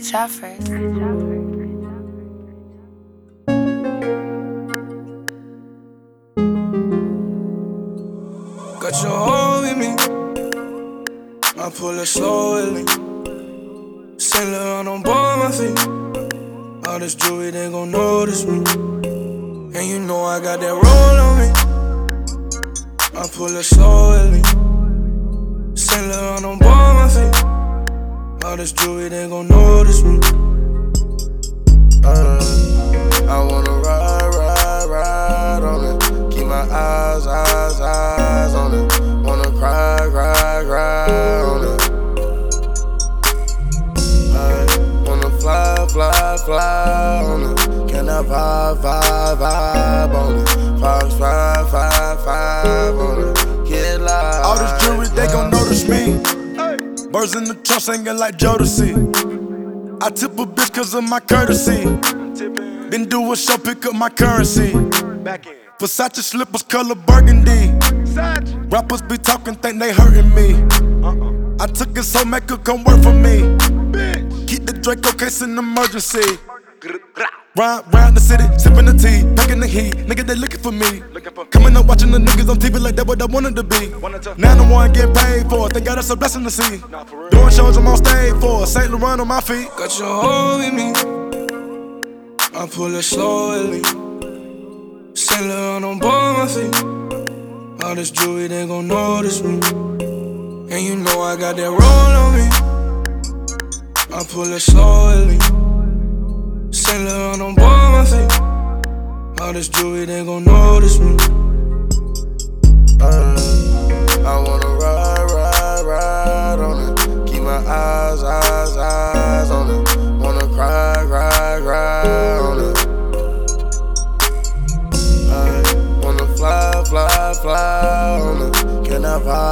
Trafford. Got your hold with me, I pull it slow with me. Saint Laurent on board my feet. All this jewelry, they gon' notice me. And you know I got that roll on me, I pull it slow with me. Saint Laurent on board my feet. All this jewelry, they gon' notice me. I wanna ride on it. Keep my eyes on it. Wanna cry on it. I wanna fly on it. Can I vibe on it? Fox 5 on it. Get live. All this jewelry, they gon' notice me. Birds in the trunk singing like Jodeci. I tip a bitch cause of my courtesy. Then do a show, pick up my currency. Versace slippers color burgundy. Rappers be talking, think they hurting me. I took it so make it come work for me. Keep the Draco case in emergency. Round the city, sipping the tea, packing the heat. Nigga, they looking for me. Coming up watching the niggas on TV like that what I wanted to be. Now the one getting paid for it. Thank God that's a blessing to see. Doing shows I'm on stage for Saint Laurent on my feet. Got your hold with me, I pull it slowly. Saint Laurent on board my feet. All this jewelry, they gon' notice me. And you know I got that roll on me, I pull it slowly. Saint Laurent on board my feet. All this jewelry, they gon' notice me. I wanna ride on it. Keep my eyes on it. Wanna cry on it. I wanna fly on it. Can I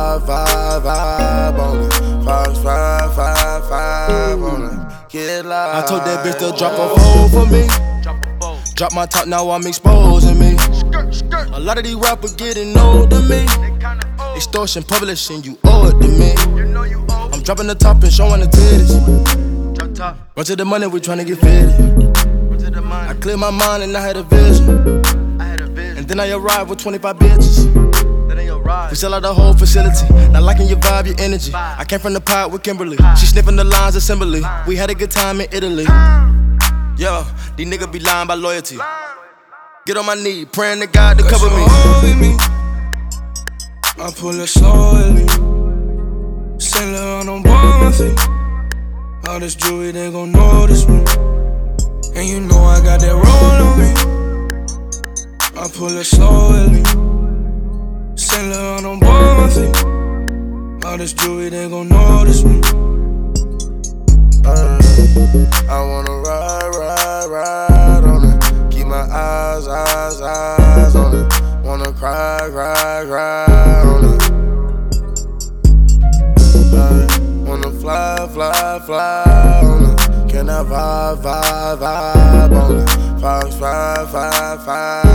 vibe on it? Fox 5 on it. Get live. I told that bitch to drop a phone for me. Drop my top, now I'm exposing me. A lot of these rappers getting old to me. Extortion, publishing, you owe it to me. I'm dropping the top and showing the titties. Run to the money, we tryna get fitted. I cleared my mind and I had a vision. And then I arrived with 25 bitches. We sell out the whole facility. Not liking your vibe, your energy. I came from the pot with Kimberly. She sniffing the lines assembly. We had a good time in Italy. Yo, these niggas be lying by loyalty. Get on my knee, praying to God to cover me. I pull it slowly. Saint Laurent on board my feet. All this jewelry, they gon' notice me. And you know I got that roll on me, I pull it slowly. Saint Laurent on board my feet. All this jewelry, they gon' notice me. I wanna ride on it. Keep my eyes on it. Wanna cry on it. Wanna fly on it. Can I vibe on it? Fox 5